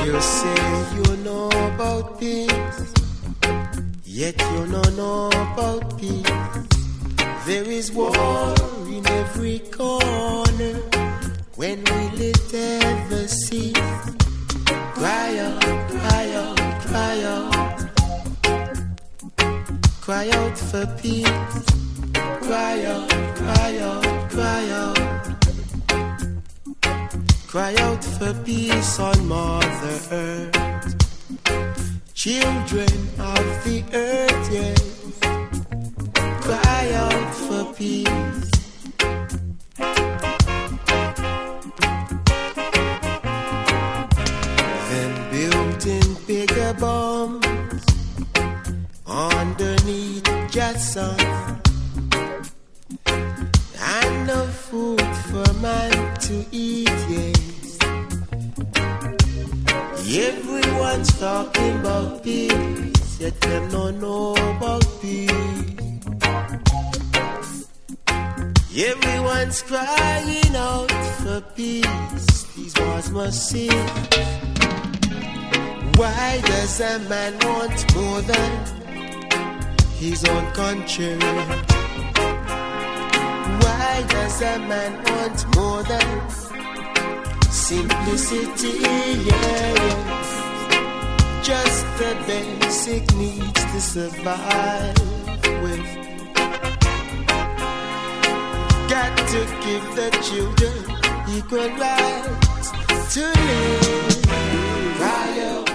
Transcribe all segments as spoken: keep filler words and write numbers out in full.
You say you know about peace, yet you don't know about peace. There is war in every corner when will it ever cease? Cry out, cry out, cry out. Cry out for peace. Cry out, cry out, cry out. Cry out for peace on Mother Earth. Children of the earth, yes. Cry out for peace. Then building bigger bombs underneath Jackson, and no food for man to eat, yes. Everyone's talking about peace, yet them don't know about peace. Everyone's crying out for peace. These wars must cease. Why does a man want more than his own country? Why does a man want more than simplicity? Yeah. Just the basic needs to survive with. Got to give the children equal rights to live. Cry out.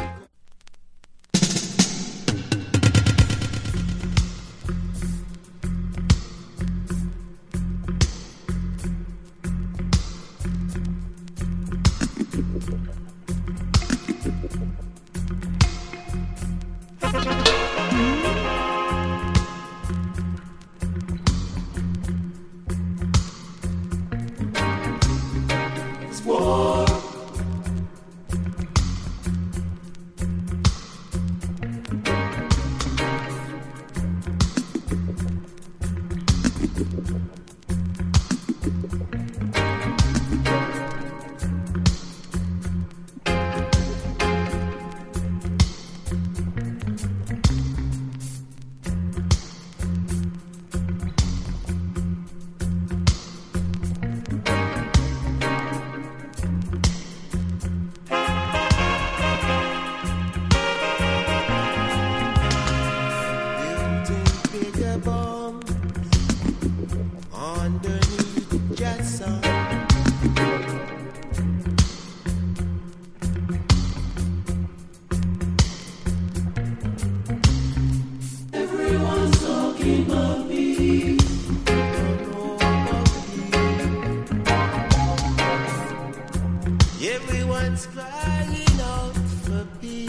Everyone's crying out for peace.